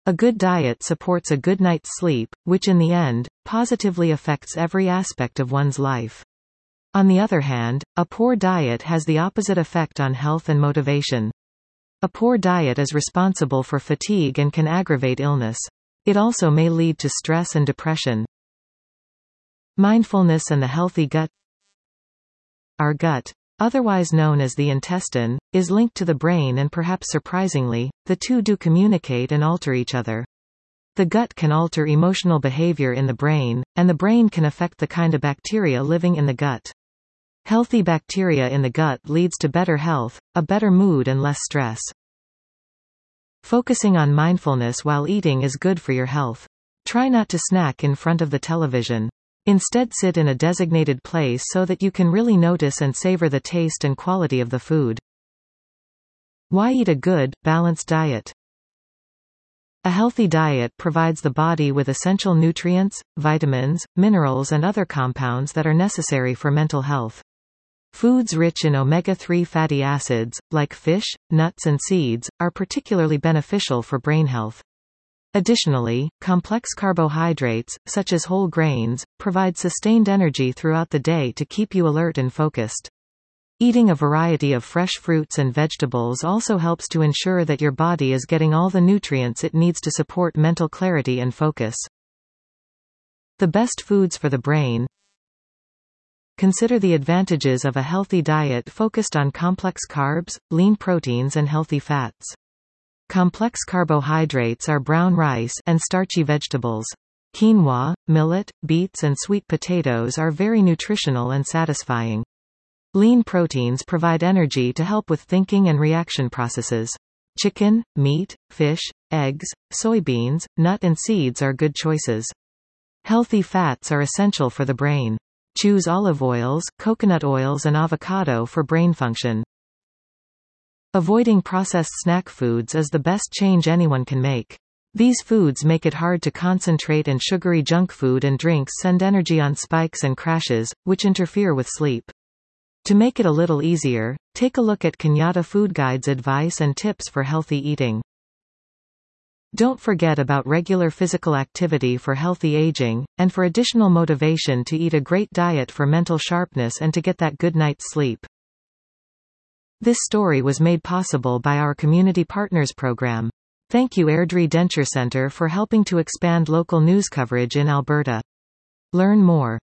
A good diet supports a good night's sleep, which in the end, positively affects every aspect of one's life. On the other hand, a poor diet has the opposite effect on health and motivation. A poor diet is responsible for fatigue and can aggravate illness. It also may lead to stress and depression. Mindfulness and the healthy gut. Our gut, otherwise known as the intestine, is linked to the brain, and perhaps surprisingly, the two do communicate and alter each other. The gut can alter emotional behavior in the brain, and the brain can affect the kind of bacteria living in the gut. Healthy bacteria in the gut leads to better health, a better mood and less stress. Focusing on mindfulness while eating is good for your health. Try not to snack in front of the television. Instead, sit in a designated place so that you can really notice and savor the taste and quality of the food. Why eat a good, balanced diet? A healthy diet provides the body with essential nutrients, vitamins, minerals and other compounds that are necessary for mental health. Foods rich in omega-3 fatty acids, like fish, nuts and seeds, are particularly beneficial for brain health. Additionally, complex carbohydrates, such as whole grains, provide sustained energy throughout the day to keep you alert and focused. Eating a variety of fresh fruits and vegetables also helps to ensure that your body is getting all the nutrients it needs to support mental clarity and focus. The best foods for the brain. Consider the advantages of a healthy diet focused on complex carbs, lean proteins and healthy fats. Complex carbohydrates are brown rice and starchy vegetables. Quinoa, millet, beets and sweet potatoes are very nutritional and satisfying. Lean proteins provide energy to help with thinking and reaction processes. Chicken, meat, fish, eggs, soybeans, nut and seeds are good choices. Healthy fats are essential for the brain. Choose olive oils, coconut oils and avocado for brain function. Avoiding processed snack foods is the best change anyone can make. These foods make it hard to concentrate, and sugary junk food and drinks send energy on spikes and crashes, which interfere with sleep. To make it a little easier, take a look at Kenyatta Food Guide's advice and tips for healthy eating. Don't forget about regular physical activity for healthy aging, and for additional motivation to eat a great diet for mental sharpness and to get that good night's sleep. This story was made possible by our Community Partners program. Thank you Airdrie Denture Centre for helping to expand local news coverage in Alberta. Learn more.